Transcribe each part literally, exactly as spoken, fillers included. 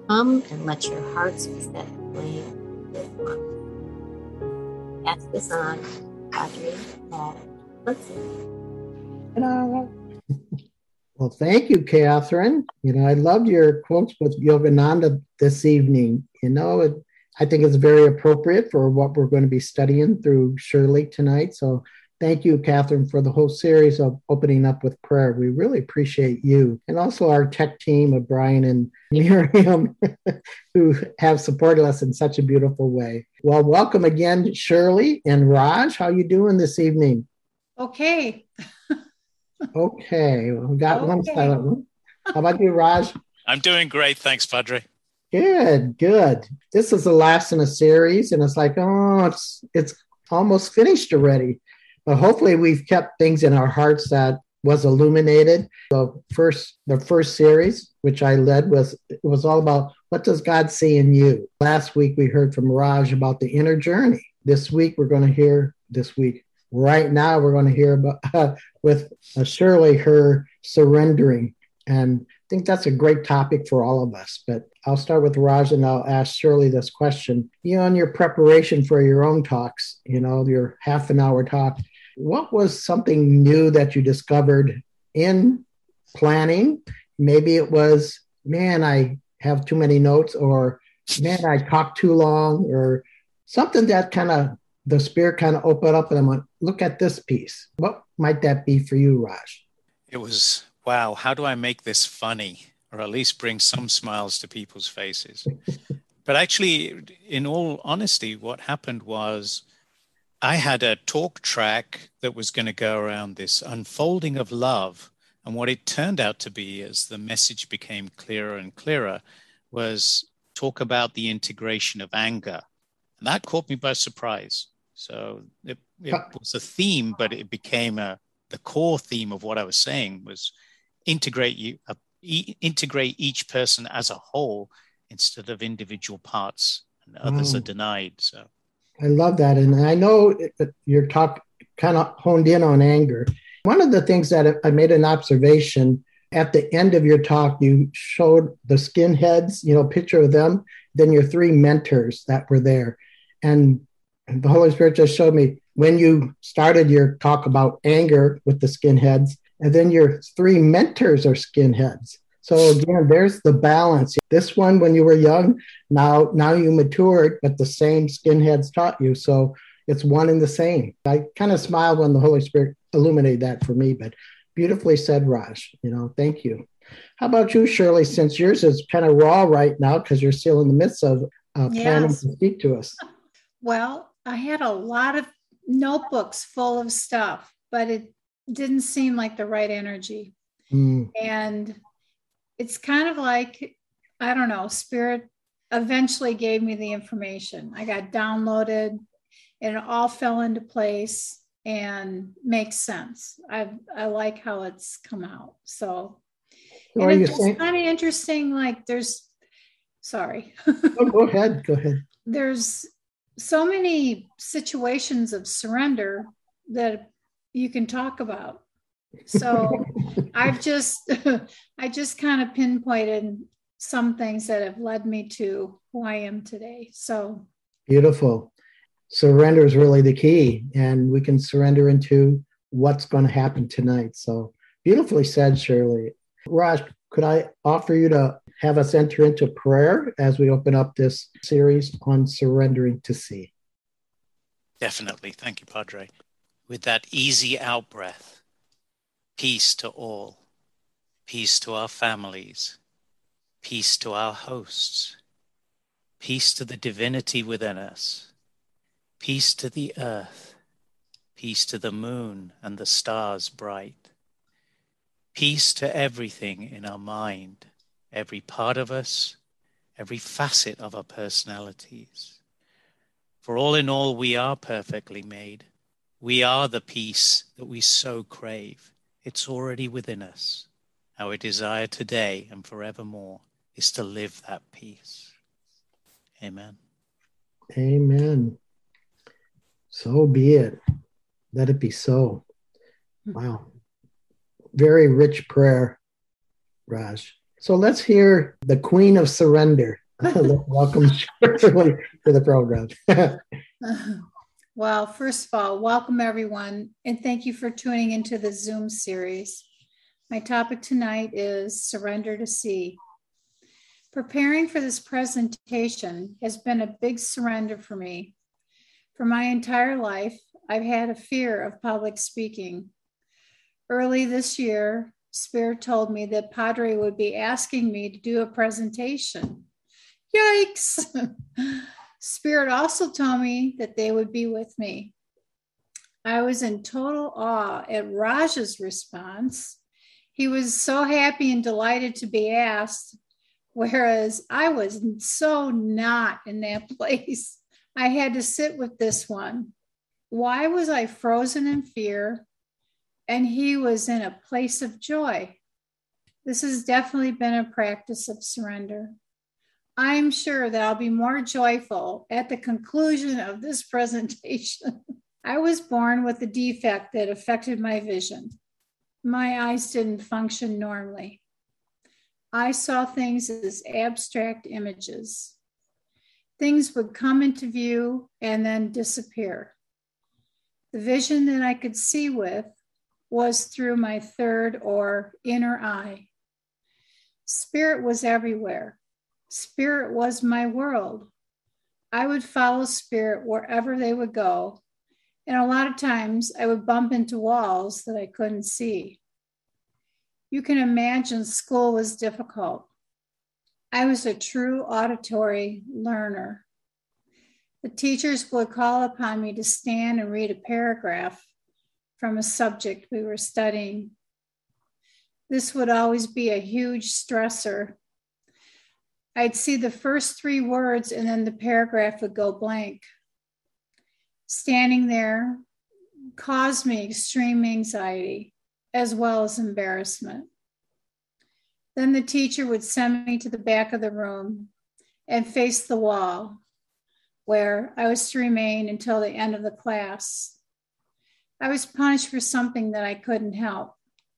Come and let your hearts be set aflame with love. Pass this on, Audrey, Paul, Hudson. Ta-da. Well, thank you, Catherine. You know, I loved your quotes with Yogananda this evening. You know, it, I think it's very appropriate for what we're going to be studying through Shirley tonight. So thank you, Catherine, for the whole series of opening up with prayer. We really appreciate you. And also our tech team of Brian and Miriam, who have supported us in such a beautiful way. Well, welcome again, Shirley and Raj. How you doing this evening? Okay. Okay, we got Okay. one silent one. How about you, Raj? I'm doing great. Thanks, Padre. Good, good. This is the last in a series, and it's like, oh, it's it's almost finished already. But hopefully we've kept things in our hearts that was illuminated. The first the first series, which I led, was it was all about what does God see in you? Last week we heard from Raj about the inner journey. This week we're going to hear this week. Right now we're going to hear about uh, with uh, Shirley her surrendering. And I think that's a great topic for all of us. But I'll start with Raj and I'll ask Shirley this question. You know, in your preparation for your own talks, you know, your half an hour talk, what was something new that you discovered in planning? Maybe it was, man, I have too many notes, or man, I talked too long, or something that kind of the spirit kind of opened up and I went, look at this piece. What might that be for you, Raj? It was, wow, how do I make this funny, or at least bring some smiles to people's faces? But actually, in all honesty, what happened was I had a talk track that was going to go around this unfolding of love. And what it turned out to be, as the message became clearer and clearer, was talk about the integration of anger. And that caught me by surprise. So it, it was a theme, but it became a the core theme of what I was saying was integrate you uh, e- integrate each person as a whole instead of individual parts, and others Wow. are denied. So I love that. And I know that your talk kind of honed in on anger. One of the things that I made an observation at the end of your talk, you showed the skinheads, you know, picture of them, then your three mentors that were there. And the Holy Spirit just showed me when you started your talk about anger with the skinheads, and then your three mentors are skinheads. So again, there's the balance. This one, when you were young, now now you matured, but the same skinheads taught you. So it's one and the same. I kind of smiled when the Holy Spirit illuminated that for me, but beautifully said, Raj. You know, thank you. How about you, Shirley, since yours is kind of raw right now because you're still in the midst of uh, planning Yes. to speak to us? Well, I had a lot of notebooks full of stuff, but it didn't seem like the right energy. Mm. And it's kind of like, I don't know, Spirit eventually gave me the information. I got downloaded and it all fell into place and makes sense. I I like how it's come out. So, So and are you it's saying? kind of interesting. Like there's, sorry, Oh, go ahead. Go ahead. there's so many situations of surrender that you can talk about. So I've just, I just kind of pinpointed some things that have led me to who I am today. So Beautiful. Surrender is really the key, and we can surrender into what's going to happen tonight. So beautifully said, Shirley. Raj, could I offer you to have us enter into prayer as we open up this series on surrendering to see? definitely. Thank you, Padre. With that easy out breath, peace to all, peace to our families, peace to our hosts, peace to the divinity within us, peace to the earth, peace to the moon and the stars bright, peace to everything in our mind, every part of us, every facet of our personalities. For all in all, we are perfectly made. We are the peace that we so crave. It's already within us. Our desire today and forevermore is to live that peace. Amen. Amen. So be it. Let it be so. Wow. Very rich prayer, Raj. So let's hear the Queen of Surrender. Welcome to the program. Well, first of all, welcome everyone, and thank you for tuning into the Zoom series. My topic tonight is Surrender to See. Preparing for this presentation has been a big surrender for me. For my entire life, I've had a fear of public speaking. Early this year, Spirit told me that Padre would be asking me to do a presentation. Yikes! Spirit also told me that they would be with me. I was in total awe at Raj's response. He was so happy and delighted to be asked, whereas I was so not in that place. I had to sit with this one. Why was I frozen in fear and he was in a place of joy? This has definitely been a practice of surrender. I'm sure that I'll be more joyful at the conclusion of this presentation. I was born with a defect that affected my vision. My eyes didn't function normally. I saw things as abstract images. Things would come into view and then disappear. The vision that I could see with was through my third or inner eye. Spirit was everywhere. Spirit was my world. I would follow Spirit wherever they would go, and a lot of times I would bump into walls that I couldn't see. You can imagine school was difficult. I was a true auditory learner. The teachers would call upon me to stand and read a paragraph from a subject we were studying. This would always be a huge stressor. I'd see the first three words and then the paragraph would go blank. Standing there caused me extreme anxiety as well as embarrassment. Then the teacher would send me to the back of the room and face the wall, where I was to remain until the end of the class. I was punished for something that I couldn't help.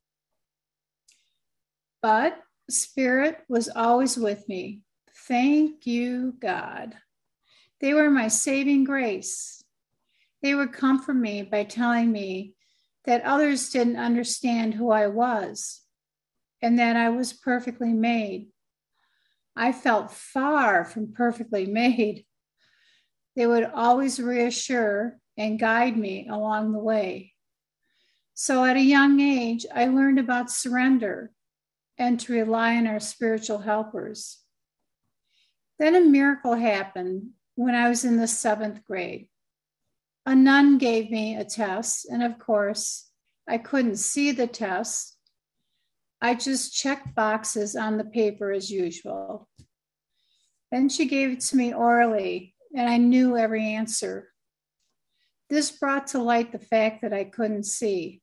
But Spirit was always with me. Thank you, God. They were my saving grace. They would comfort me by telling me that others didn't understand who I was and that I was perfectly made. I felt far from perfectly made. They would always reassure and guide me along the way. So at a young age, I learned about surrender and to rely on our spiritual helpers. Then a miracle happened when I was in the seventh grade. A nun gave me a test, and of course, I couldn't see the test. I just checked boxes on the paper as usual. Then she gave it to me orally, and I knew every answer. This brought to light the fact that I couldn't see.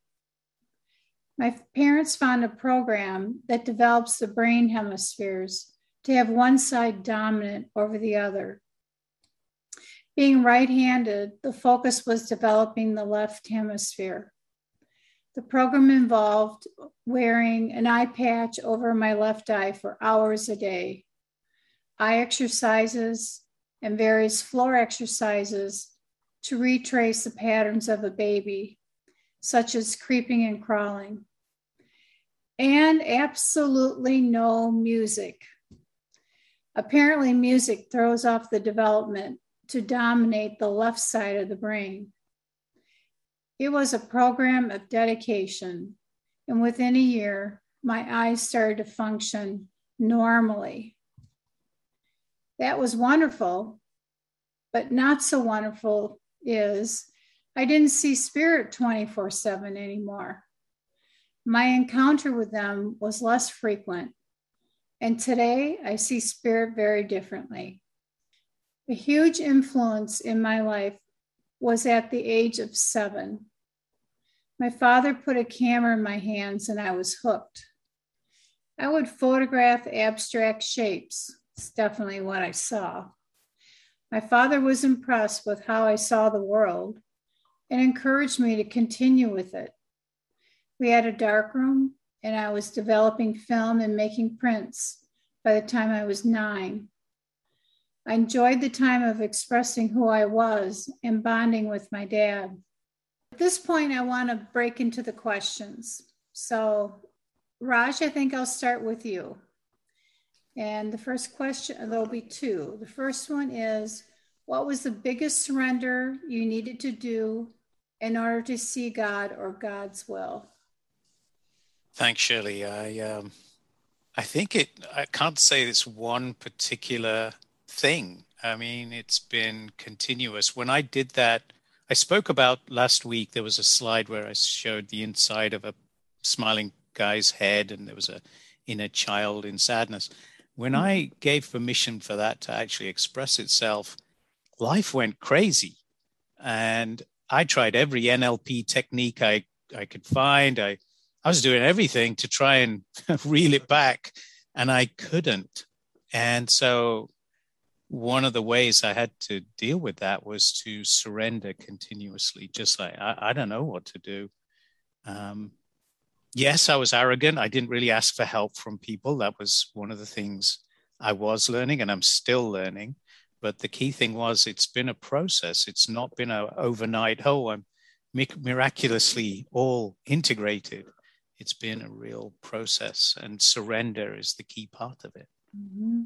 My parents found a program that develops the brain hemispheres to have one side dominant over the other. Being right-handed, the focus was developing the left hemisphere. The program involved wearing an eye patch over my left eye for hours a day, eye exercises, and various floor exercises to retrace the patterns of a baby, such as creeping and crawling. And absolutely no music. Apparently, music throws off the development to dominate the left side of the brain. It was a program of dedication, and within a year, my eyes started to function normally. That was wonderful, but not so wonderful is I didn't see Spirit twenty-four seven anymore. My encounter with them was less frequent. And today I see Spirit very differently. A huge influence in my life was at the age of seven. My father put a camera in my hands and I was hooked. I would photograph abstract shapes. It's definitely what I saw. My father was impressed with how I saw the world and encouraged me to continue with it. We had a dark room and I was developing film and making prints by the time I was nine. I enjoyed the time of expressing who I was and bonding with my dad. At this point, I want to break into the questions. So, Raj, I think I'll start with you. And the first question, there'll be two. The first one is, what was the biggest surrender you needed to do in order to see God or God's will? Thanks, Shirley. I um, I think it. I can't say it's one particular thing. I mean, it's been continuous. When I did that, I spoke about last week. There was a slide where I showed the inside of a smiling guy's head, and there was a inner child in sadness. When I gave permission for that to actually express itself, life went crazy, and I tried every N L P technique I I could find. I I was doing everything to try and reel it back, and I couldn't. And so one of the ways I had to deal with that was to surrender continuously, just like, I, I don't know what to do. Um, yes, I was arrogant. I didn't really ask for help from people. That was one of the things I was learning, and I'm still learning. But the key thing was, it's been a process. It's not been an overnight, oh, I'm miraculously all integrated. It's been a real process, and surrender is the key part of it. Mm-hmm.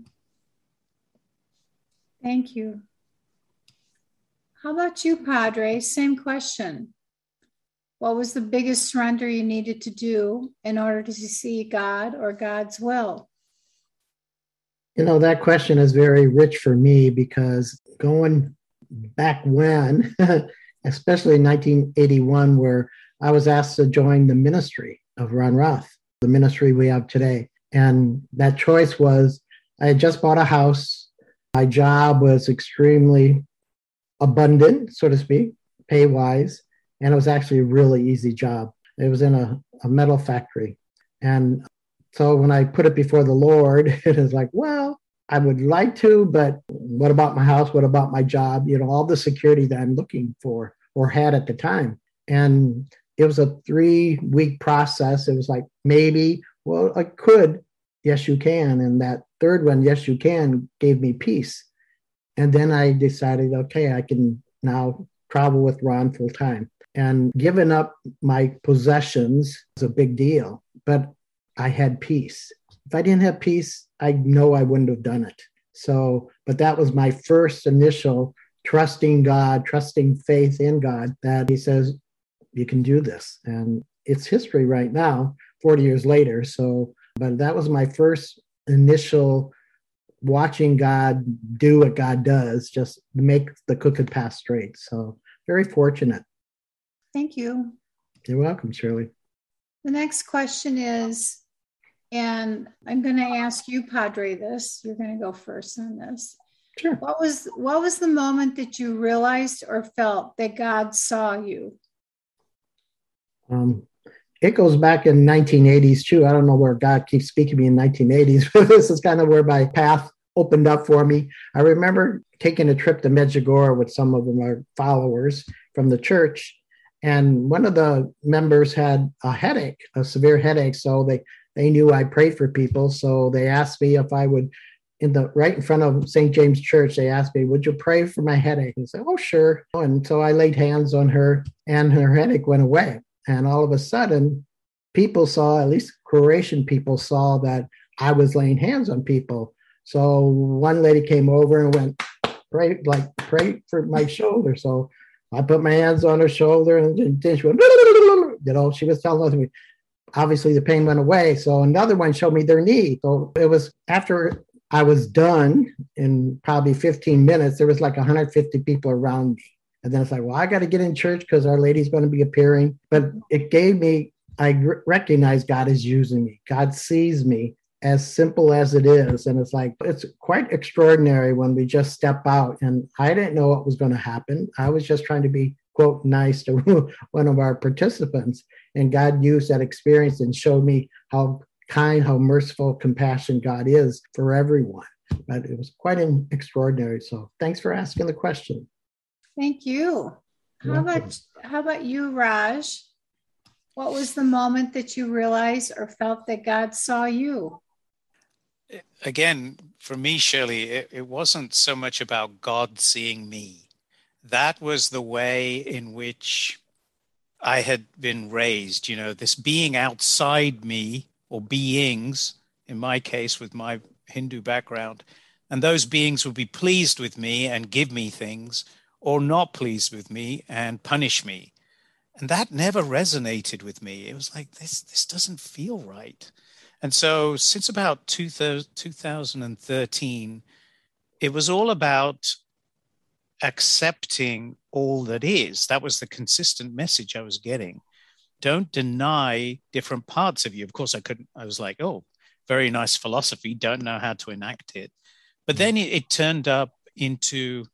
Thank you. How about you, Padre? Same question. What was the biggest surrender you needed to do in order to see God or God's will? You know, that question is very rich for me, because going back when, especially in nineteen eighty-one, where I was asked to join the ministry of Ron Roth, the ministry we have today. And that choice was, I had just bought a house. My job was extremely abundant, so to speak, pay-wise. And it was actually a really easy job. It was in a, a metal factory. And so when I put it before the Lord, it was like, well, I would like to, but what about my house? What about my job? You know, all the security that I'm looking for or had at the time. And it was a three-week process. It was like, maybe, well, I could. Yes, you can. And that third one, yes, you can, gave me peace. And then I decided, okay, I can now travel with Ron full time. And giving up my possessions was a big deal, but I had peace. If I didn't have peace, I know I wouldn't have done it. So, but that was my first initial trusting God, trusting faith in God, that he says, you can do this. And it's history right now, forty years later. So, but that was my first initial watching God do what God does, just make the crooked path straight. So very fortunate. Thank you. You're welcome, Shirley. The next question is, and I'm going to ask you, Padre, this. You're going to go first on this. Sure. What was what was the moment that you realized or felt that God saw you? Um, it goes back in nineteen eighties too. I don't know where God keeps speaking to me in nineteen eighties, but this is kind of where my path opened up for me. I remember taking a trip to Medjugorje with some of my followers from the church, and one of the members had a headache, a severe headache. So they they knew I prayed for people, so they asked me if I would. In the right in front of Saint James Church, they asked me, would you pray for my headache? And I said, oh, sure. And so I laid hands on her, and her headache went away. And all of a sudden, people saw, at least Croatian people saw, that I was laying hands on people. So one lady came over and went, pray, like, pray for my shoulder. So I put my hands on her shoulder, and then she went, you know, she was telling me, obviously the pain went away. So another one showed me their knee. So it was after I was done in probably fifteen minutes, there was like one hundred fifty people around me. And then it's like, well, I got to get in church because Our Lady's going to be appearing. But it gave me, I recognize God is using me. God sees me, as simple as it is. And it's like, it's quite extraordinary when we just step out. And I didn't know what was going to happen. I was just trying to be, quote, nice to one of our participants. And God used that experience and showed me how kind, how merciful, compassionate God is for everyone. But it was quite an extraordinary. So thanks for asking the question. Thank you. How about how about you, Raj? What was the moment that you realized or felt that God saw you? Again, for me, Shirley, it, it wasn't so much about God seeing me. That was the way in which I had been raised, you know, this being outside me, or beings, in my case, with my Hindu background, and those beings would be pleased with me and give me things, or not pleased with me and punish me. And that never resonated with me. It was like, this, this doesn't feel right. And so since about two thousand thirteen, it was all about accepting all that is. That was the consistent message I was getting. Don't deny different parts of you. Of course, I couldn't, I was like, oh, very nice philosophy, don't know how to enact it. But then it, it turned up into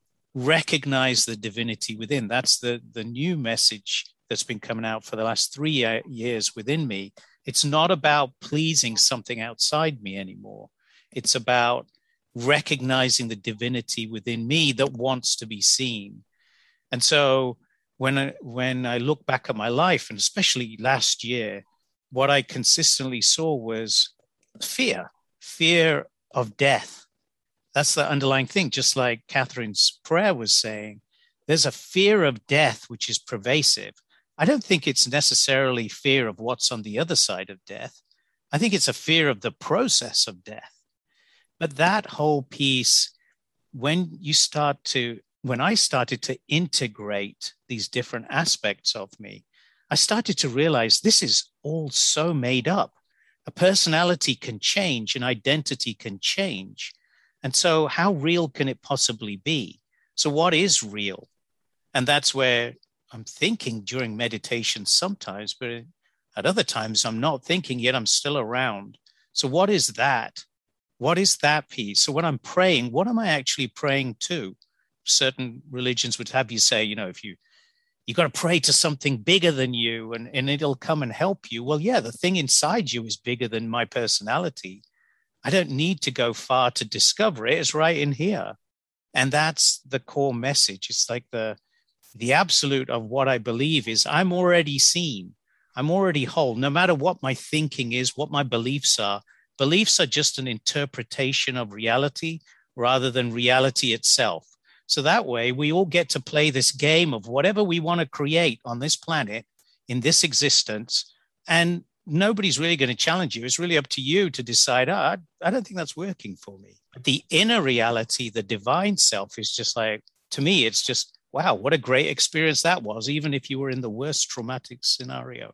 recognize the divinity within. That's the, the new message that's been coming out for the last three years within me. It's not about pleasing something outside me anymore. It's about recognizing the divinity within me that wants to be seen. And so when I, when I look back at my life, and especially last year, what I consistently saw was fear, fear of death. That's the underlying thing, just like Catherine's prayer was saying. There's a fear of death which is pervasive. I don't think it's necessarily fear of what's on the other side of death. I think it's a fear of the process of death. But that whole piece, when you start to, when I started to integrate these different aspects of me, I started to realize this is all so made up. A personality can change, an identity can change. And so how real can it possibly be? So what is real? And that's where I'm thinking during meditation sometimes, but at other times I'm not thinking, yet I'm still around. So what is that? What is that piece? So when I'm praying, what am I actually praying to? Certain religions would have you say, you know, if you, you got to pray to something bigger than you and, and it'll come and help you. Well, yeah, the thing inside you is bigger than my personality. I don't need to go far to discover it. It's right in here. And that's the core message. It's like the, the absolute of what I believe is I'm already seen. I'm already whole. No matter what my thinking is, what my beliefs are, beliefs are just an interpretation of reality rather than reality itself. So that way we all get to play this game of whatever we want to create on this planet in this existence. And nobody's really going to challenge you. It's really up to you to decide, oh, I, I don't think that's working for me. But the inner reality, the divine self is just like, to me, it's just, wow, what a great experience that was, even if you were in the worst traumatic scenario.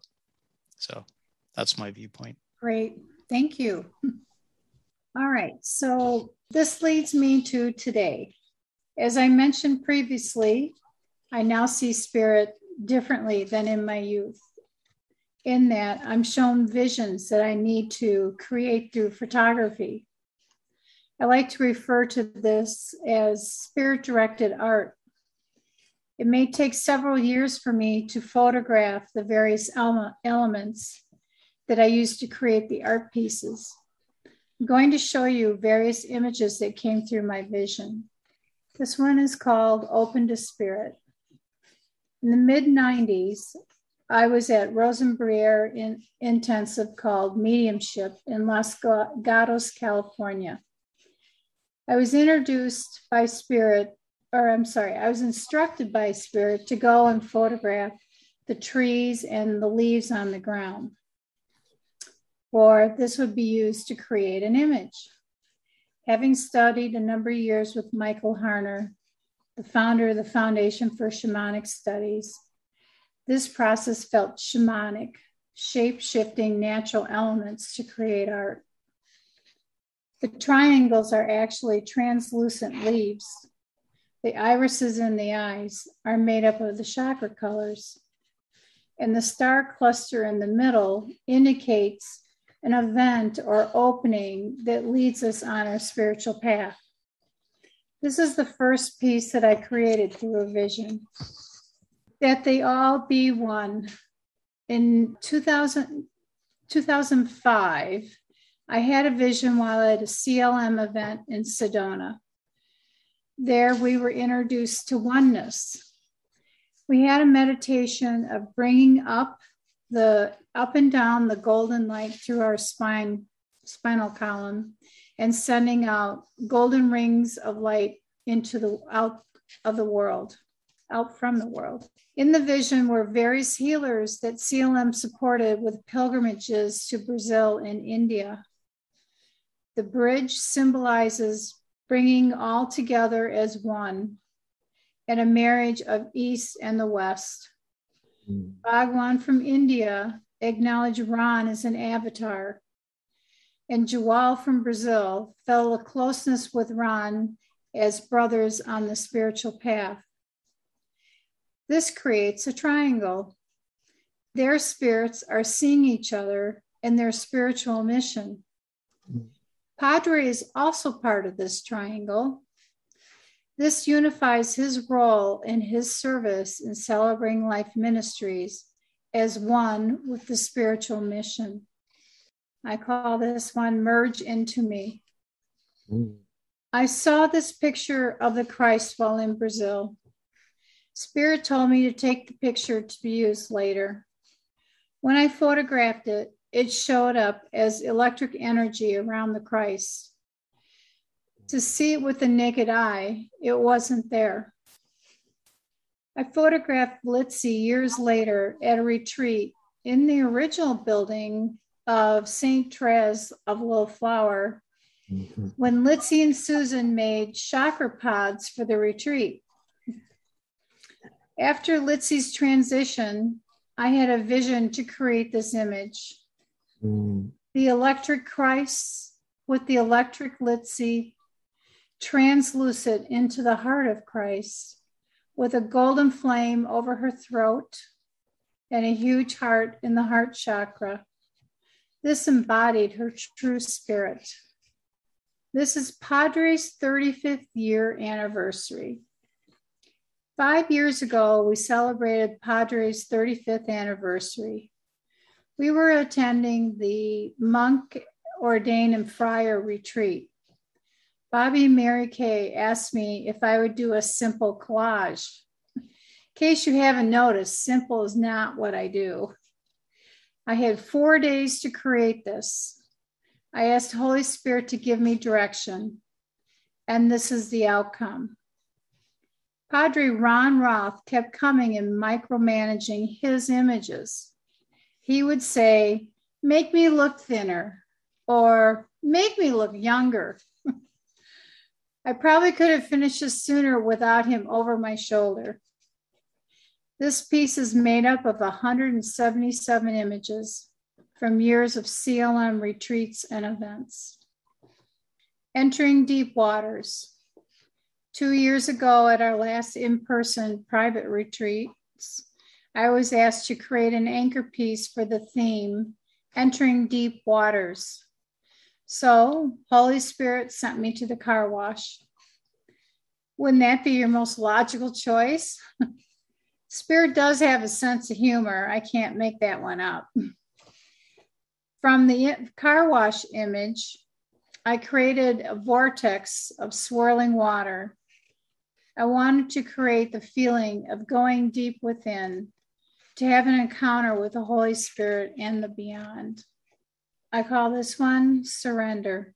So that's my viewpoint. Great. Thank you. All right. So this leads me to today. As I mentioned previously, I now see spirit differently than in my youth. In that I'm shown visions that I need to create through photography. I like to refer to this as spirit-directed art. It may take several years for me to photograph the various ele- elements that I use to create the art pieces. I'm going to show you various images that came through my vision. This one is called Open to Spirit. In the mid nineties, I was at Rosenbrier in, intensive called Mediumship in Los Gatos, California. I was introduced by Spirit, or I'm sorry, I was instructed by Spirit to go and photograph the trees and the leaves on the ground. Or this would be used to create an image. Having studied a number of years with Michael Harner, the founder of the Foundation for Shamanic Studies, this process felt shamanic, shape-shifting natural elements to create art. The triangles are actually translucent leaves. The irises in the eyes are made up of the chakra colors. And the star cluster in the middle indicates an event or opening that leads us on our spiritual path. This is the first piece that I created through a vision. That they all be one. In two thousand, two thousand five, I had a vision while at a C L M event in Sedona. There we were introduced to oneness. We had a meditation of bringing up the up and down the golden light through our spine, spinal column, and sending out golden rings of light into the out of the world, out from the world. In the vision were various healers that C L M supported with pilgrimages to Brazil and India. The bridge symbolizes bringing all together as one and a marriage of East and the West. Mm. Bhagwan from India acknowledged Ran as an avatar, and Joao from Brazil felt a closeness with Ran as brothers on the spiritual path. This creates a triangle. Their spirits are seeing each other in their spiritual mission. Mm. Padre is also part of this triangle. This unifies his role in his service in Celebrating Life Ministries as one with the spiritual mission. I call this one Merge Into Me. Mm. I saw this picture of the Christ while in Brazil. Spirit told me to take the picture to be used later. When I photographed it, it showed up as electric energy around the Christ. To see it with the naked eye, it wasn't there. I photographed Litzy years later at a retreat in the original building of Saint Therese of Little Flower, mm-hmm. when Litzy and Susan made chakra pods for the retreat. After Litzy's transition, I had a vision to create this image. Mm. The electric Christ with the electric Litzy, translucent into the heart of Christ, with a golden flame over her throat and a huge heart in the heart chakra. This embodied her true spirit. This is Padre's thirty-fifth year anniversary. Five years ago, we celebrated Padre's thirty-fifth anniversary. We were attending the monk ordained and friar retreat. Bobby and Mary Kay asked me if I would do a simple collage. In case you haven't noticed, simple is not what I do. I had four days to create this. I asked Holy Spirit to give me direction, and this is the outcome. Padre Ron Roth kept coming and micromanaging his images. He would say, "Make me look thinner," or "Make me look younger." I probably could have finished this sooner without him over my shoulder. This piece is made up of one hundred seventy-seven images from years of C L M retreats and events. Entering deep waters. Two years ago at our last in-person private retreats, I was asked to create an anchor piece for the theme, Entering Deep Waters. So Holy Spirit sent me to the car wash. Wouldn't that be your most logical choice? Spirit does have a sense of humor. I can't make that one up. From the car wash image, I created a vortex of swirling water. I wanted to create the feeling of going deep within, to have an encounter with the Holy Spirit and the beyond. I call this one Surrender.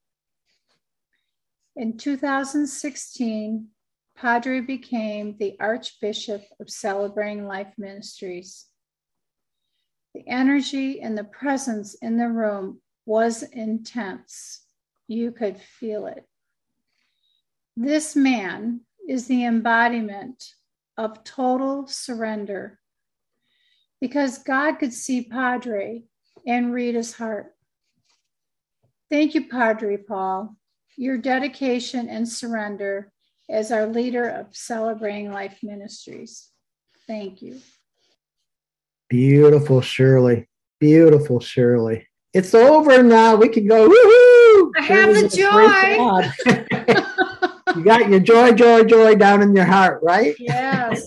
In two thousand sixteen, Padre became the Archbishop of Celebrating Life Ministries. The energy and the presence in the room was intense. You could feel it. This man is the embodiment of total surrender, because God could see Padre and read his heart. Thank you, Padre Paul. Your dedication and surrender as our leader of Celebrating Life Ministries. Thank you. Beautiful, Shirley. Beautiful, Shirley. It's over now. We can go, woohoo! I have the joy. You got your joy, joy, joy down in your heart, right? Yes.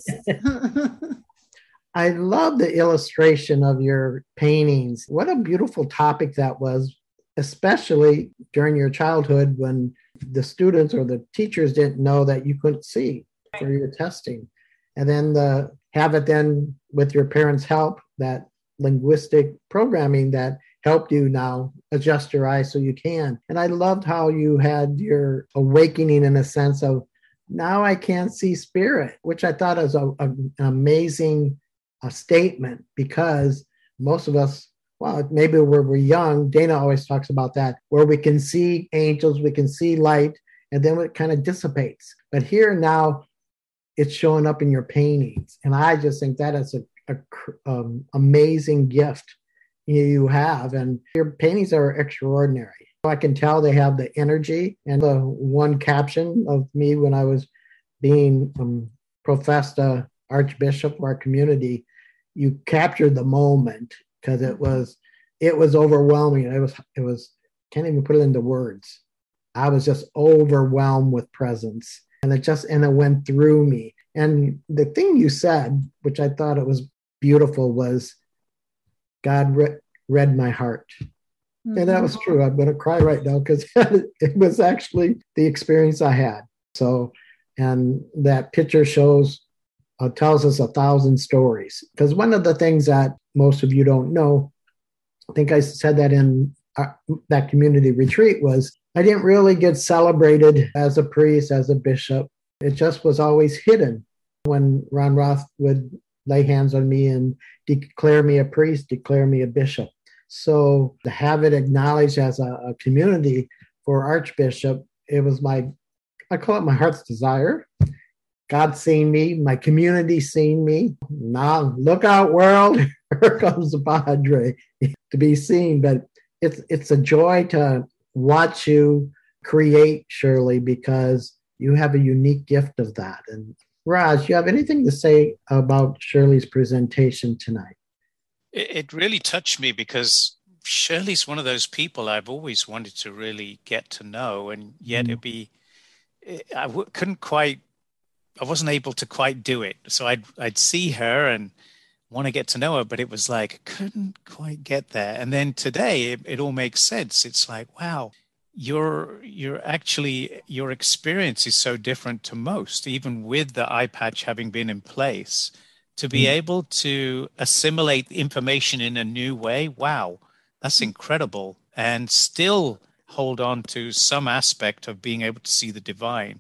I love the illustration of your paintings. What a beautiful topic that was, especially during your childhood when the students or the teachers didn't know that you couldn't see for your testing. And then the, have it then with your parents' help that linguistic programming that helped you now adjust your eyes so you can. And I loved how you had your awakening in a sense of, now I can see spirit, which I thought was a, a, an amazing uh, statement, because most of us, well, maybe when we're young, Dana always talks about that, where we can see angels, we can see light, and then it kind of dissipates. But here now, it's showing up in your paintings. And I just think that is a, a um, amazing gift you have. And your paintings are extraordinary. I can tell they have the energy. And the one caption of me when I was being um, professed uh, Archbishop of our community, you captured the moment, because it was it was overwhelming. It was it was can't even put it into words. I was just overwhelmed with presence, and it just and it went through me. And the thing you said, which I thought it was beautiful, was God re- read my heart. Mm-hmm. And that was true. I'm going to cry right now, because it was actually the experience I had. So, and that picture shows, uh, tells us a thousand stories. Because one of the things that most of you don't know, I think I said that in our, that community retreat, was I didn't really get celebrated as a priest, as a bishop. It just was always hidden. When Ron Roth would lay hands on me and declare me a priest, declare me a bishop. So to have it acknowledged as a, a community for Archbishop, it was my, I call it my heart's desire. God seeing me, my community seeing me. Now, look out, world. Here comes the Padre to be seen. But it's it's a joy to watch you create, Shirley, because you have a unique gift of that. And Raj, you have anything to say about Shirley's presentation tonight? It really touched me, because Shirley's one of those people I've always wanted to really get to know, and yet mm. it'd be, I w- couldn't quite, I wasn't able to quite do it. So I'd I'd see her and want to get to know her, but it was like, I couldn't quite get there. And then today it, it all makes sense. It's like, wow, you're you're actually, your experience is so different to most, even with the eye patch having been in place. To be able to assimilate information in a new way, wow, that's incredible. And still hold on to some aspect of being able to see the divine.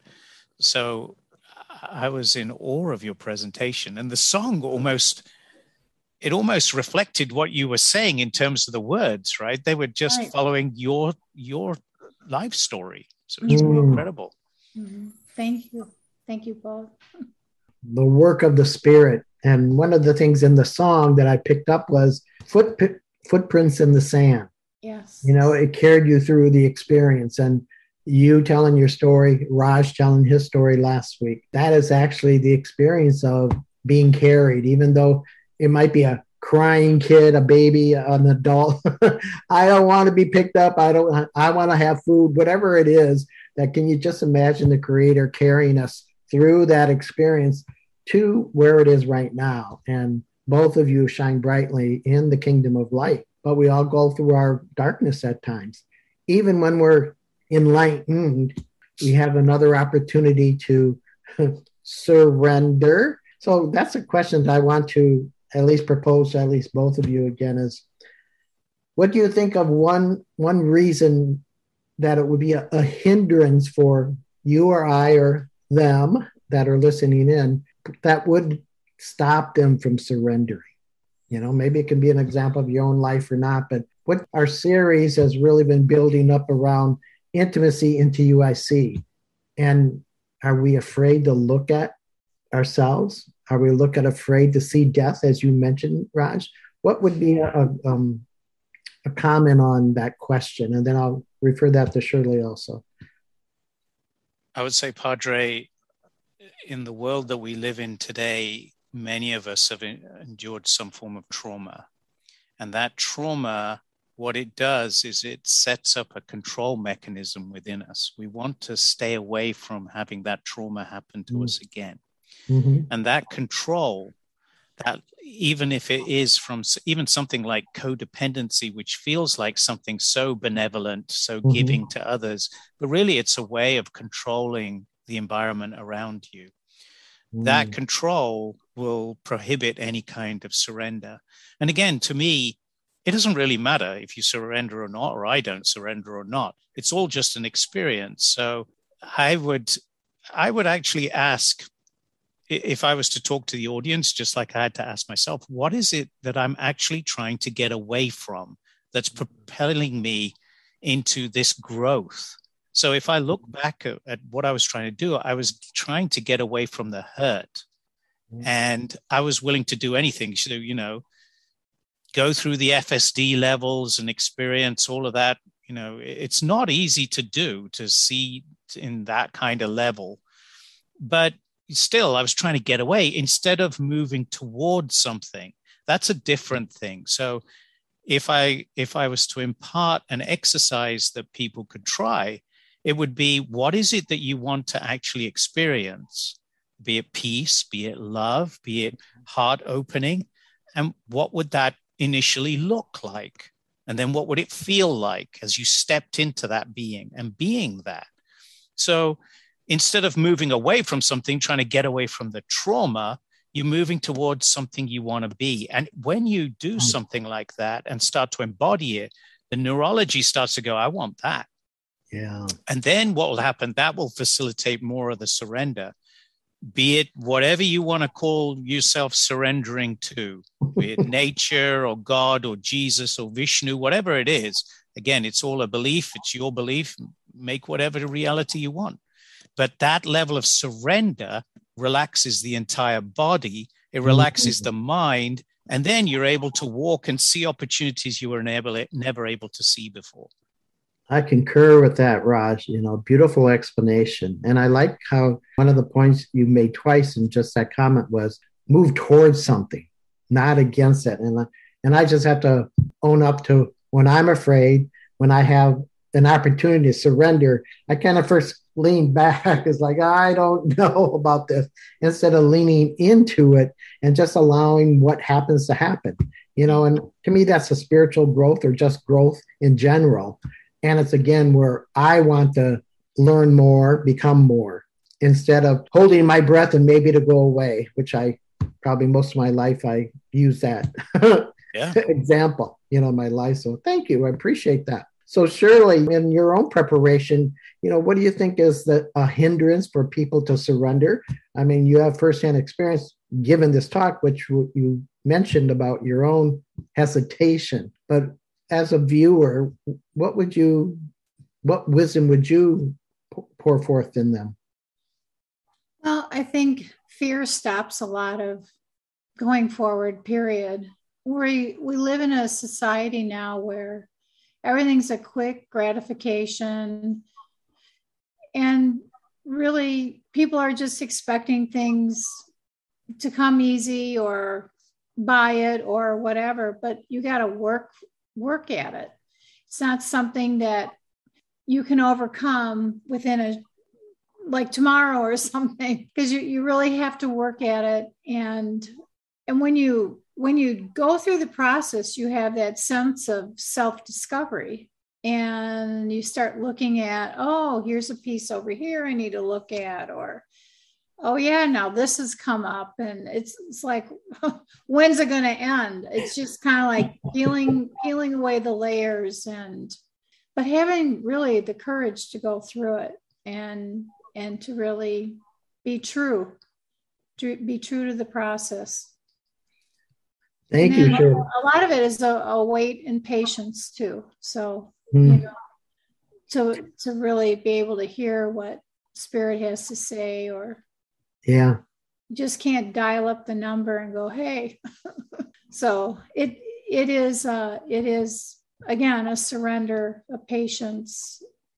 So I was in awe of your presentation. And the song almost, it almost reflected what you were saying in terms of the words, right? They were just right. following your your life story. So it's mm. incredible. Mm-hmm. Thank you. Thank you, Paul. The work of the Spirit. And one of the things in the song that I picked up was foot, footprints in the sand. Yes. You know, it carried you through the experience. And you telling your story, Raj telling his story last week, that is actually the experience of being carried, even though it might be a crying kid, a baby, an adult. I don't want to be picked up. I don't, I want to have food, whatever it is. That can you just imagine the Creator carrying us through that experience to where it is right now. And both of you shine brightly in the kingdom of light, but we all go through our darkness at times. Even when we're enlightened, we have another opportunity to surrender. So that's a question that I want to at least propose to at least both of you again is, what do you think of one, one reason that it would be a, a hindrance for you or I or them that are listening in that would stop them from surrendering? You know, maybe it can be an example of your own life or not, but what our series has really been building up around intimacy into U I C. And are we afraid to look at ourselves? Are we look at afraid to see death, as you mentioned, Raj? What would be a, a, um, a comment on that question? And then I'll refer that to Shirley also. I would say, Padre, in the world that we live in today, many of us have endured some form of trauma. And that trauma, what it does is it sets up a control mechanism within us. We want to stay away from having that trauma happen to mm-hmm. us again. Mm-hmm. And that control, that even if it is from even something like codependency, which feels like something so benevolent, so mm-hmm. giving to others, but really it's a way of controlling the environment around you. Mm. That control will prohibit any kind of surrender. And again, to me, it doesn't really matter if you surrender or not, or I don't surrender or not. It's all just an experience. So I would, I would actually ask, if I was to talk to the audience, just like I had to ask myself, what is it that I'm actually trying to get away from that's propelling me into this growth? So if I look back at, at what I was trying to do, I was trying to get away from the hurt. And I was willing to do anything. So, you know, go through the F S D levels and experience all of that. You know, it's not easy to do, to see in that kind of level. But still, I was trying to get away instead of moving towards something. That's a different thing. So if I if I was to impart an exercise that people could try, it would be, what is it that you want to actually experience? Be it peace, be it love, be it heart opening. And what would that initially look like? And then what would it feel like as you stepped into that being and being that? So instead of moving away from something, trying to get away from the trauma, you're moving towards something you want to be. And when you do something like that and start to embody it, the neurology starts to go, I want that. Yeah. And then what will happen? That will facilitate more of the surrender. Be it whatever you want to call yourself surrendering to, be it nature or God or Jesus or Vishnu, whatever it is. Again, it's all a belief. It's your belief. Make whatever reality you want. But that level of surrender relaxes the entire body. It relaxes the mind. And then you're able to walk and see opportunities you were never, never able to see before. I concur with that, Raj. You know, beautiful explanation. And I like how one of the points you made twice in just that comment was move towards something, not against it. And, and I just have to own up to when I'm afraid, when I have an opportunity to surrender, I kind of first lean back. It's like, I don't know about this, instead of leaning into it and just allowing what happens to happen. You know, and to me, that's a spiritual growth or just growth in general. And it's, again, where I want to learn more, become more, instead of holding my breath and maybe to go away, which I probably most of my life, I use that yeah. example, you know, in my life. So thank you. I appreciate that. So Shirley, in your own preparation, you know, what do you think is the a hindrance for people to surrender? I mean, you have firsthand experience given this talk, which you mentioned about your own hesitation, but as a viewer, what would you, what wisdom would you pour forth in them? Well, I think fear stops a lot of going forward, period. We, we live in a society now where everything's a quick gratification. And really, people are just expecting things to come easy or buy it or whatever, but you got to work work at it. It's not something that you can overcome within a, like tomorrow or something, because you, you really have to work at it. And, and when you, when you go through the process, you have that sense of self-discovery, and you start looking at, oh, here's a piece over here I need to look at, or, oh yeah, now this has come up, and it's it's like, when's it going to end? It's just kind of like peeling peeling away the layers, and but having really the courage to go through it and and to really be true, to be true to the process. Thank you, Shirley. A lot of it is a, a wait and patience too. So mm. you know, to to really be able to hear what Spirit has to say, or yeah, you just can't dial up the number and go, hey. So it it is uh, it is again a surrender, a patience,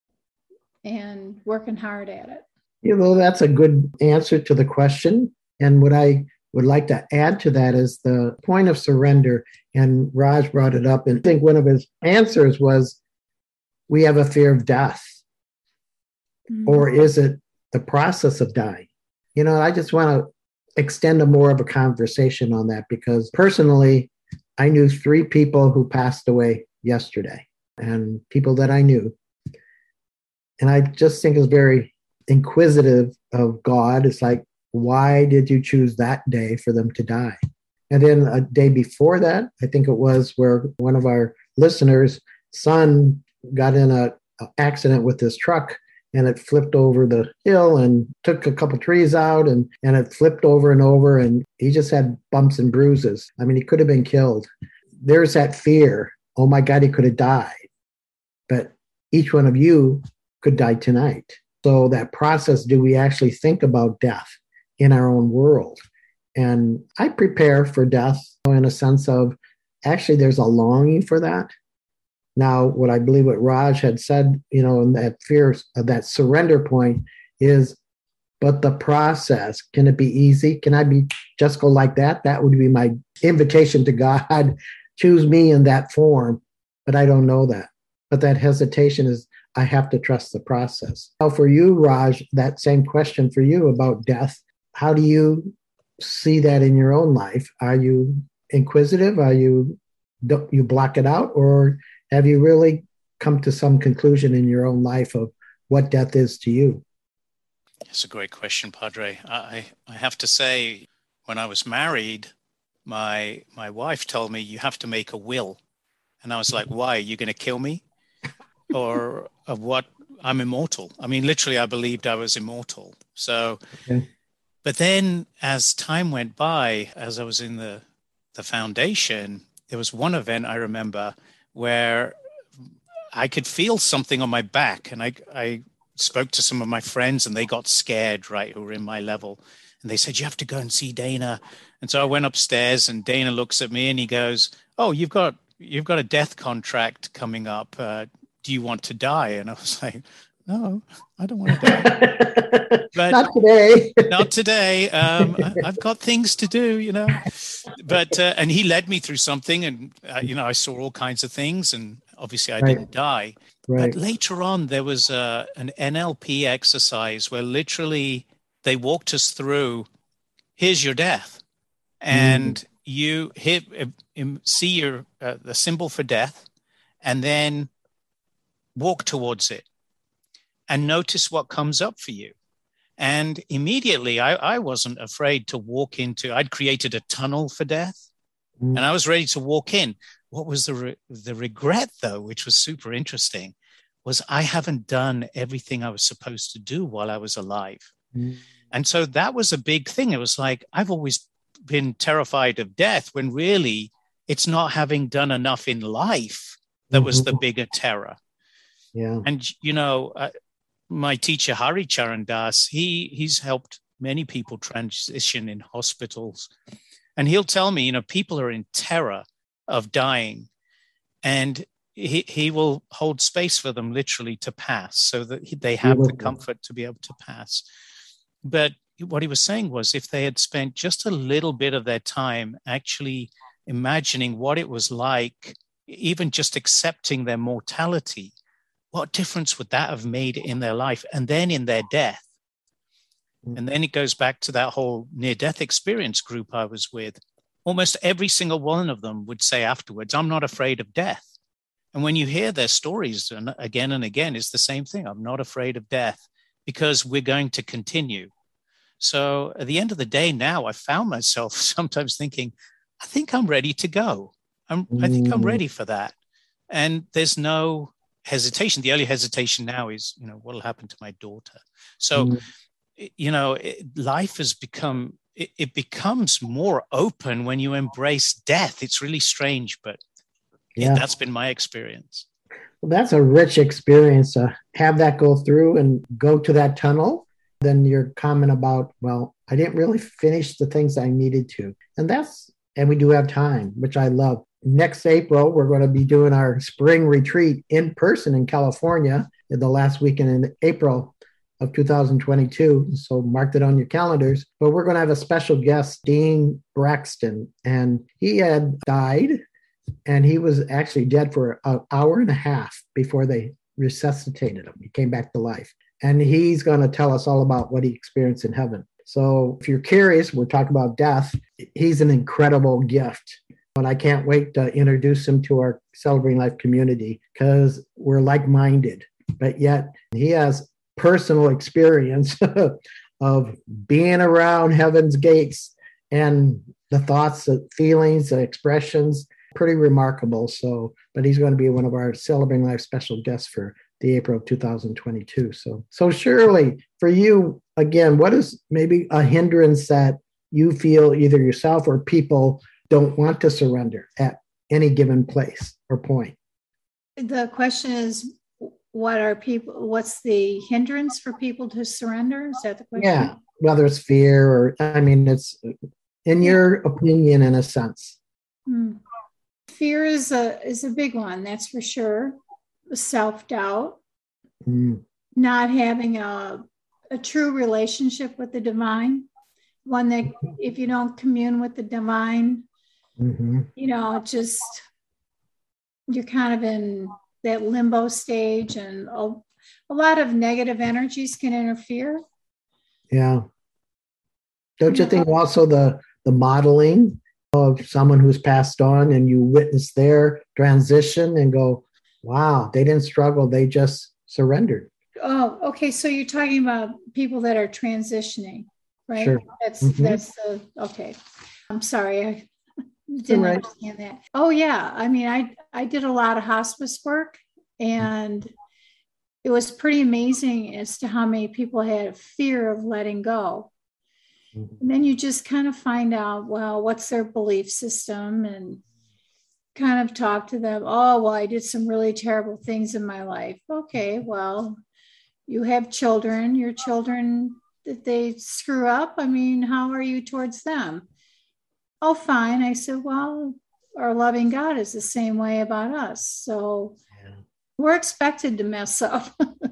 and working hard at it. You know, that's a good answer to the question. And what I would like to add to that is the point of surrender. And Raj brought it up, and I think one of his answers was, we have a fear of death, mm-hmm. or is it the process of dying? You know, I just want to extend a more of a conversation on that, because personally, I knew three people who passed away yesterday, and people that I knew. And I just think it's very inquisitive of God. It's like, why did you choose that day for them to die? And then a day before that, I think it was, where one of our listeners' son got in a, a accident with his truck, and it flipped over the hill and took a couple trees out, and, and it flipped over and over, and he just had bumps and bruises. I mean, he could have been killed. There's that fear. Oh my God, he could have died. But each one of you could die tonight. So that process, do we actually think about death in our own world? And I prepare for death in a sense of, actually, there's a longing for that. Now, what I believe what Raj had said, you know, in that fear, that surrender point is, but the process, can it be easy? Can I be just go like that? That would be my invitation to God. Choose me in that form, but I don't know that. But that hesitation is, I have to trust the process. Now, for you, Raj, that same question for you about death. How do you see that in your own life? Are you inquisitive? Are you, don't you block it out? Or have you really come to some conclusion in your own life of what death is to you? That's a great question, Padre. I, I have to say, when I was married, my my wife told me, you have to make a will. And I was like, why? Are you going to kill me? Or of what? I'm immortal. I mean, literally, I believed I was immortal. So, okay. But then as time went by, as I was in the, the foundation, there was one event I remember where I could feel something on my back. And I, I spoke to some of my friends, and they got scared, right, who were in my level. And they said, you have to go and see Dana. And so I went upstairs, and Dana looks at me and he goes, oh, you've got you've got a death contract coming up. Uh, do you want to die? And I was like, no, I don't want to die. But not today. Not today. Um, I, I've got things to do, you know. But uh, and he led me through something, and uh, you know, I saw all kinds of things, and obviously I right. didn't die. Right. But later on, there was uh, an N L P exercise where literally they walked us through. Here's your death, and mm. you hit uh, see your uh, the symbol for death, and then walk towards it, and notice what comes up for you. And immediately, I, I wasn't afraid to walk into, I'd created a tunnel for death, mm. and I was ready to walk in. What was the re- the regret, though, which was super interesting, was I haven't done everything I was supposed to do while I was alive. Mm. And so that was a big thing. It was like, I've always been terrified of death, when really it's not having done enough in life that mm-hmm. was the bigger terror. Yeah. And, you know, uh, my teacher, Hari Charan Das, he he's helped many people transition in hospitals. And he'll tell me, you know, people are in terror of dying, and he, he will hold space for them literally to pass, so that they have the comfort to be able to pass. But what he was saying was, if they had spent just a little bit of their time actually imagining what it was like, even just accepting their mortality, what difference would that have made in their life and then in their death? And then it goes back to that whole near-death experience group I was with. Almost every single one of them would say afterwards, I'm not afraid of death. And when you hear their stories and again and again, it's the same thing. I'm not afraid of death, because we're going to continue. So at the end of the day now, I found myself sometimes thinking, I think I'm ready to go. I'm, I think I'm ready for that. And there's no hesitation. The only hesitation now is, you know, what will happen to my daughter? So, mm. you know, it, life has become, it, it becomes more open when you embrace death. It's really strange, but yeah. it, that's been my experience. Well, that's a rich experience to have that go through and go to that tunnel. Then your comment about, well, I didn't really finish the things I needed to. And that's, and we do have time, which I love. Next April, we're going to be doing our spring retreat in person in California in the last weekend in April of two thousand twenty-two. So mark it on your calendars. But we're going to have a special guest, Dean Braxton. And he had died, and he was actually dead for an hour and a half before they resuscitated him. He came back to life. And he's going to tell us all about what he experienced in heaven. So if you're curious, we're talking about death. He's an incredible gift. And I can't wait to introduce him to our Celebrating Life community, because we're like-minded. But yet he has personal experience of being around heaven's gates and the thoughts, the feelings, the expressions, pretty remarkable. So, but he's going to be one of our Celebrating Life special guests for the April of two thousand twenty-two. So, so Shirley, for you, again, what is maybe a hindrance that you feel either yourself or people don't want to surrender at any given place or point? The question is, what are people, what's the hindrance for people to surrender? Is that the question? Yeah, whether it's fear or, I mean, it's in your opinion, in a sense. Hmm. Fear is a is a big one, that's for sure. Self-doubt, Mm. not having a, a true relationship with the divine, one that if you don't commune with the divine, Mm-hmm. you know, it just, you're kind of in that limbo stage, and a, a lot of negative energies can interfere. Yeah. Don't you Yeah. think also the the modeling of someone who's passed on and you witness their transition and go, wow, they didn't struggle, they just surrendered. Oh, okay. So you're talking about people that are transitioning, right? Sure. That's Mhm. that's the okay. I'm sorry, I didn't all right. understand that. Oh yeah, I mean, I I did a lot of hospice work, and it was pretty amazing as to how many people had a fear of letting go. Mhm. And then you just kind of find out, well, what's their belief system, and kind of talk to them. Oh, well, I did some really terrible things in my life. Okay, well, you have children, your children, that they screw up. I mean, how are you towards them? Oh, fine. I said, well, our loving God is the same way about us. So we're expected to mess up.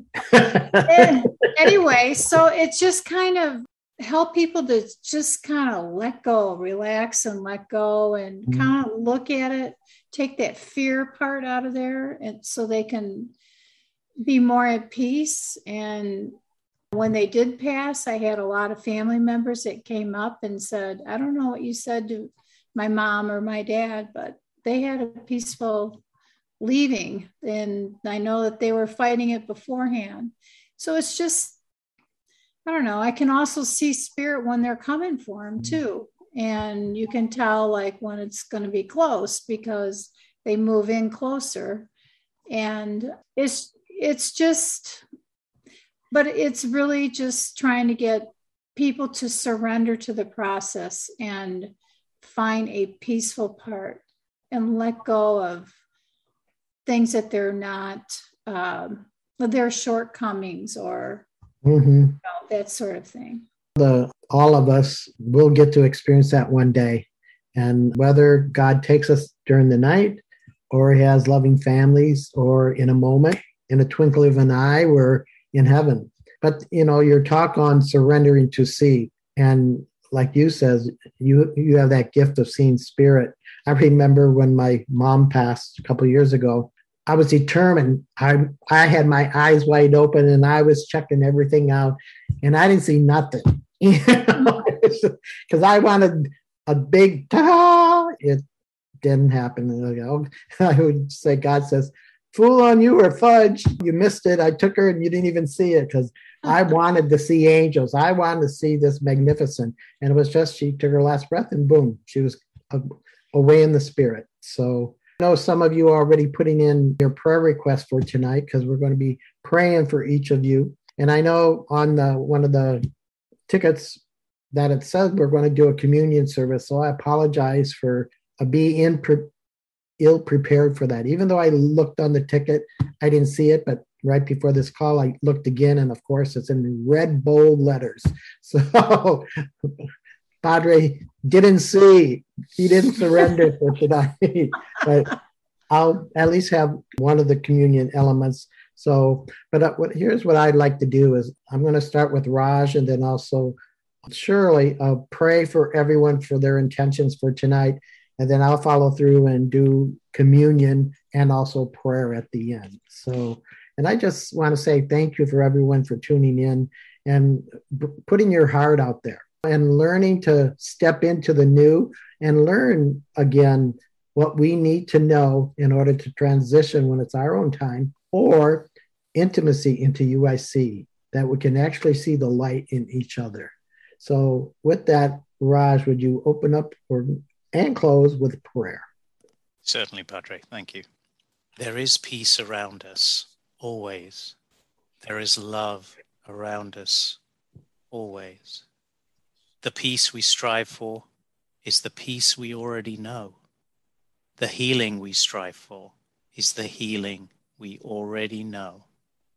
And anyway, so it's just kind of help people to just kind of let go, relax and let go, and Mhm. kind of look at it, take that fear part out of there, and so they can be more at peace. And when they did pass, I had a lot of family members that came up and said, I don't know what you said to my mom or my dad, but they had a peaceful leaving. And I know that they were fighting it beforehand. So it's just, I don't know. I can also see spirit when they're coming for them too. And you can tell like when it's going to be close because they move in closer. And it's, it's just, but it's really just trying to get people to surrender to the process and find a peaceful part and let go of things that they're not, um, their shortcomings or Mhm. you know, that sort of thing. The all of us will get to experience that one day. And whether God takes us during the night or he has loving families or in a moment, in a twinkle of an eye, we're in heaven. But, you know, your talk on surrendering to see, and like you says, you you have that gift of seeing spirit. I remember when my mom passed a couple of years ago, I was determined. I I had my eyes wide open and I was checking everything out, and I didn't see nothing. Because I wanted a big ta. It didn't happen. You know, I would say, God says, "Fool on you or fudge! You missed it. I took her and you didn't even see it because I wanted to see angels. I wanted to see this magnificent." And it was just she took her last breath and boom, she was away in the spirit. So. I know some of you are already putting in your prayer request for tonight because we're going to be praying for each of you. And I know on the one of the tickets that it said we're going to do a communion service. So I apologize for uh, being pre- ill prepared for that. Even though I looked on the ticket, I didn't see it. But right before this call, I looked again. And of course, it's in red bold letters. So Padre didn't see, he didn't surrender for tonight, but I'll at least have one of the communion elements. So, but uh, what, here's what I'd like to do is I'm going to start with Raj and then also Shirley, uh, pray for everyone for their intentions for tonight. And then I'll follow through and do communion and also prayer at the end. So, and I just want to say thank you for everyone for tuning in and b- putting your heart out there. And learning to step into the new and learn again what we need to know in order to transition when it's our own time or intimacy into U I C. that we can actually see the light in each other. So with that, Raj, would you open up or and close with prayer? Certainly, Padre. Thank you. There is peace around us, always. There is love around us, always. The peace we strive for is the peace we already know. The healing we strive for is the healing we already know.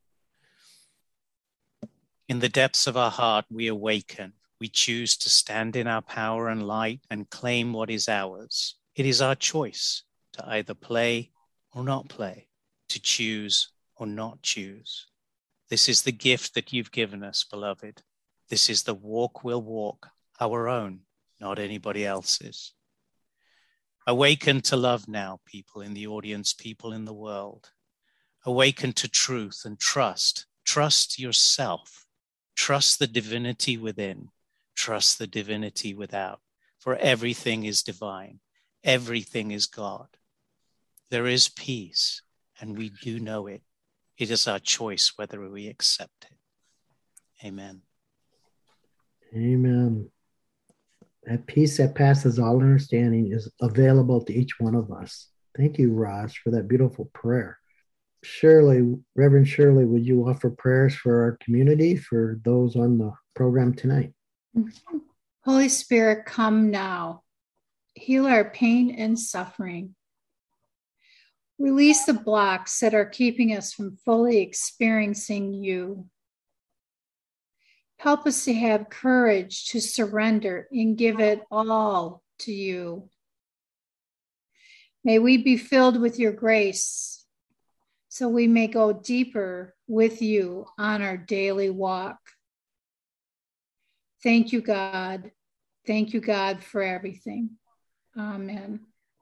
In the depths of our heart, we awaken. We choose to stand in our power and light and claim what is ours. It is our choice to either play or not play, to choose or not choose. This is the gift that you've given us, beloved. This is the walk we'll walk, our own, not anybody else's. Awaken to love now, people in the audience, people in the world. Awaken to truth and trust. Trust yourself. Trust the divinity within. Trust the divinity without. For everything is divine. Everything is God. There is peace, and we do know it. It is our choice whether we accept it. Amen. Amen. That peace that passes all understanding is available to each one of us. Thank you, Raj, for that beautiful prayer. Shirley, Reverend Shirley, would you offer prayers for our community, for those on the program tonight? Holy Spirit, come now. Heal our pain and suffering. Release the blocks that are keeping us from fully experiencing you. Help us to have courage to surrender and give it all to you. May we be filled with your grace so we may go deeper with you on our daily walk. Thank you, God. Thank you, God, for everything. Amen.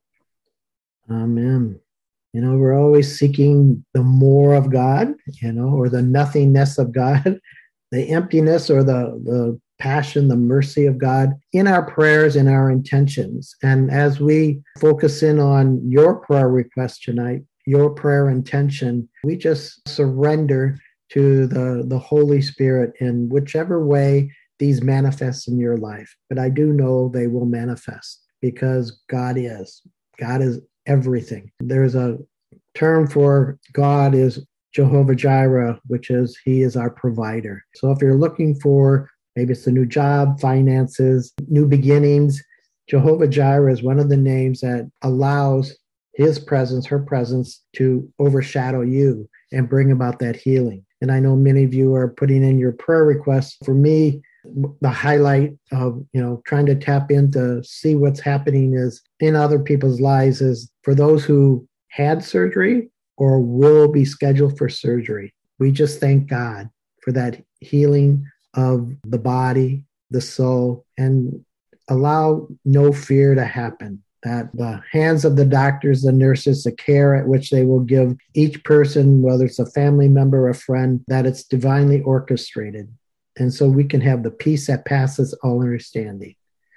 Amen. You know, we're always seeking the more of God, you know, or the nothingness of God, the emptiness or the, the passion, the mercy of God in our prayers and our intentions. And as we focus in on your prayer request tonight, your prayer intention, we just surrender to the, the Holy Spirit in whichever way these manifest in your life. But I do know they will manifest because God is. God is everything. There's a term for God is Jehovah Jireh, which is he is our provider. So if you're looking for, maybe it's a new job, finances, new beginnings, Jehovah Jireh is one of the names that allows his presence, her presence to overshadow you and bring about that healing. And I know many of you are putting in your prayer requests. For me, the highlight of, you know, trying to tap in to see what's happening is in other people's lives is for those who had surgery or will be scheduled for surgery. We just thank God for that healing of the body, the soul, and allow no fear to happen. That the hands of the doctors, the nurses, the care at which they will give each person, whether it's a family member or a friend, that it's divinely orchestrated. And so we can have the peace that passes all understanding.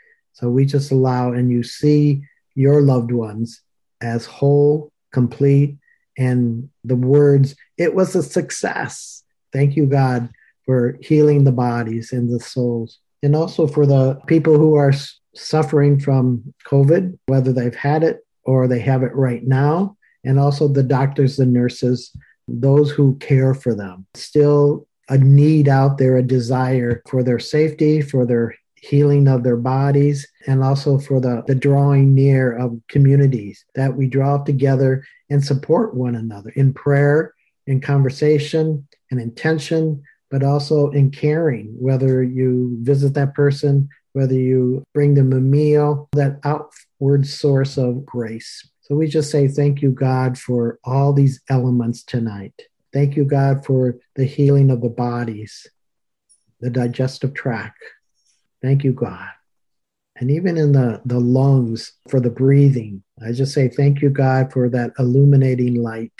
So we just allow, and you see your loved ones as whole, complete, and the words, it was a success. Thank you, God, for healing the bodies and the souls. And also for the people who are suffering from COVID, whether they've had it or they have it right now, and also the doctors and nurses, those who care for them. Still a need out there, a desire for their safety, for their healing of their bodies, and also for the, the drawing near of communities, that we draw together and support one another in prayer, in conversation, and intention, but also in caring, whether you visit that person, whether you bring them a meal, that outward source of grace. So we just say thank you, God, for all these elements tonight. Thank you, God, for the healing of the bodies, the digestive tract. Thank you, God. And even in the, the lungs, for the breathing, I just say thank you, God, for that illuminating light.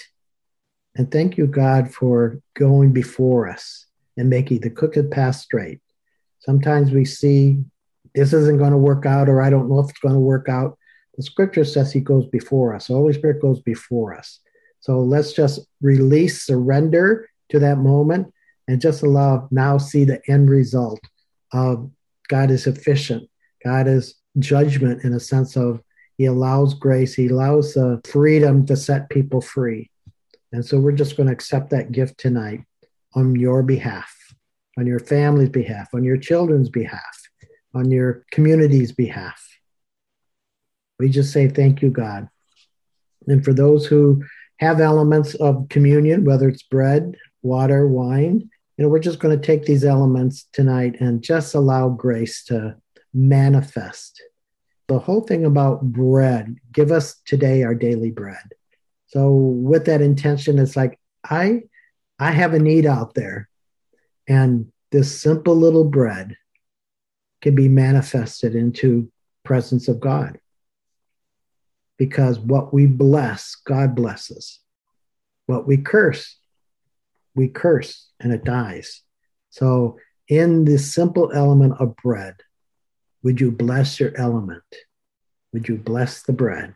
And thank you, God, for going before us and making the crooked path straight. Sometimes we see this isn't going to work out, or I don't know if it's going to work out. The scripture says he goes before us. The Holy Spirit goes before us. So let's just release, surrender to that moment and just allow now see the end result of God is efficient. God is judgment in a sense of he allows grace. He allows uh, freedom to set people free. And so we're just going to accept that gift tonight on your behalf, on your family's behalf, on your children's behalf, on your community's behalf. We just say, thank you, God. And for those who have elements of communion, whether it's bread, water, wine, you know, we're just going to take these elements tonight and just allow grace to manifest. The whole thing about bread, give us today our daily bread. So with that intention, it's like, I, I have a need out there, and this simple little bread can be manifested into presence of God. Because what we bless, God blesses. What we curse, we curse, and it dies. So in this simple element of bread, would you bless your element? Would you bless the bread?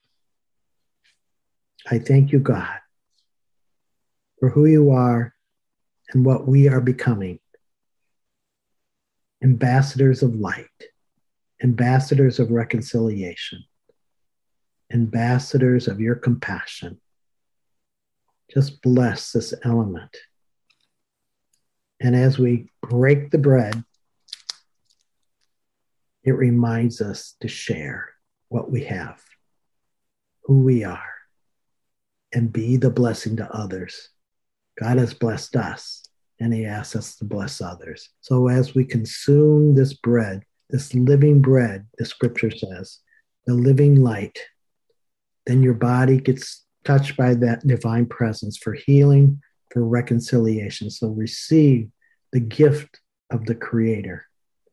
I thank you, God, for who you are and what we are becoming. Ambassadors of light, ambassadors of reconciliation, ambassadors of your compassion. Just bless this element. And as we break the bread, it reminds us to share what we have, who we are, and be the blessing to others. God has blessed us, and he asks us to bless others. So as we consume this bread, this living bread, the scripture says, the living light, then your body gets touched by that divine presence for healing, for reconciliation. So receive the gift of the Creator.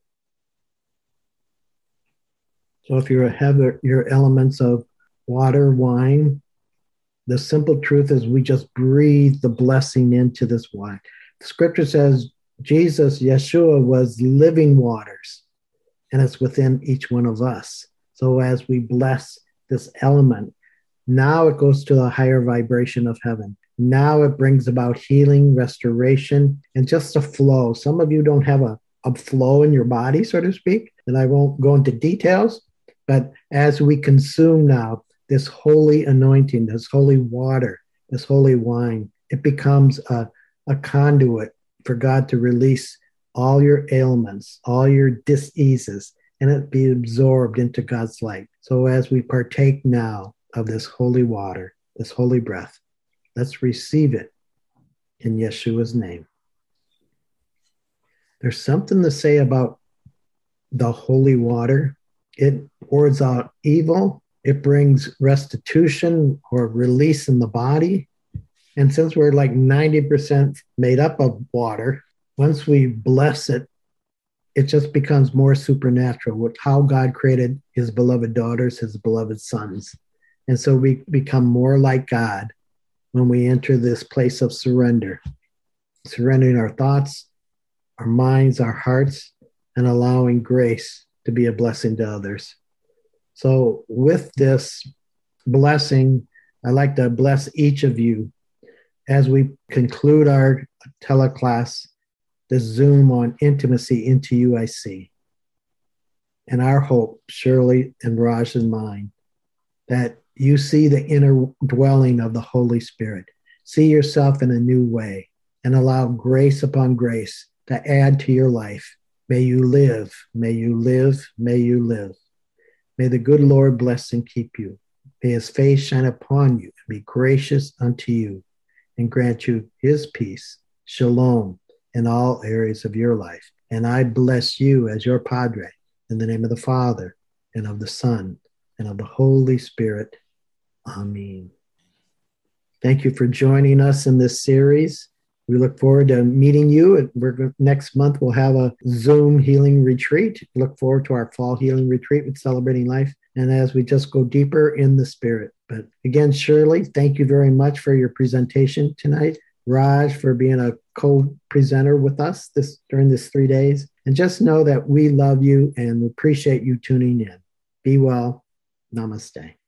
So if you have your elements of water, wine, the simple truth is we just breathe the blessing into this wine. The scripture says Jesus, Yeshua, was living waters, and it's within each one of us. So as we bless this element, now it goes to the higher vibration of heaven. Now it brings about healing, restoration, and just a flow. Some of you don't have a, a flow in your body, so to speak, and I won't go into details. But as we consume now this holy anointing, this holy water, this holy wine, it becomes a, a conduit for God to release all your ailments, all your diseases, and it be absorbed into God's light. So as we partake now of this holy water, this holy breath, let's receive it in Yeshua's name. There's something to say about the holy water. It wards out evil. It brings restitution or release in the body. And since we're like ninety percent made up of water, once we bless it, it just becomes more supernatural with how God created his beloved daughters, his beloved sons. And so we become more like God when we enter this place of surrender, surrendering our thoughts, our minds, our hearts, and allowing grace to be a blessing to others. So with this blessing, I'd like to bless each of you as we conclude our teleclass, the Zoom on intimacy into U I C. And our hope, Shirley and Raj and mine, that you see the inner dwelling of the Holy Spirit. See yourself in a new way and allow grace upon grace to add to your life. May you live, may you live, may you live. May the good Lord bless and keep you. May his face shine upon you and be gracious unto you and grant you his peace, shalom, in all areas of your life. And I bless you as your Padre in the name of the Father and of the Son and of the Holy Spirit. Amen. Thank you for joining us in this series. We look forward to meeting you. We're, next month, we'll have a Zoom healing retreat. Look forward to our fall healing retreat with Celebrating Life. And as we just go deeper in the Spirit. But again, Shirley, thank you very much for your presentation tonight. Raj, for being a co-presenter with us this during this three days. And just know that we love you and appreciate you tuning in. Be well. Namaste.